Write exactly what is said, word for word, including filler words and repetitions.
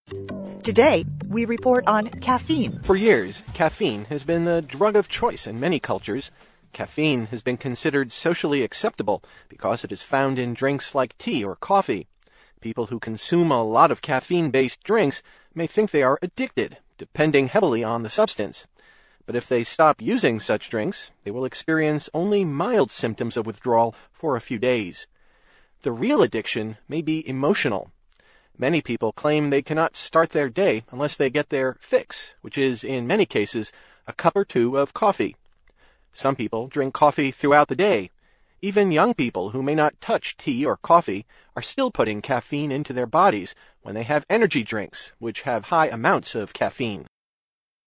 Today, we report on caffeine. For years, caffeine has been the drug of choice in many cultures. Caffeine has been considered socially acceptable because it is found in drinks like tea or coffee. People who consume a lot of caffeine-based drinks may think they are addicted, depending heavily on the substance. But if they stop using such drinks, they will experience only mild symptoms of withdrawal for a few days. The real addiction may be emotional. Many people claim they cannot start their day unless they get their fix, which is, in many cases, a cup or two of coffee. Some people drink coffee throughout the day. Even young people who may not touch tea or coffee are still putting caffeine into their bodies when they have energy drinks, which have high amounts of caffeine.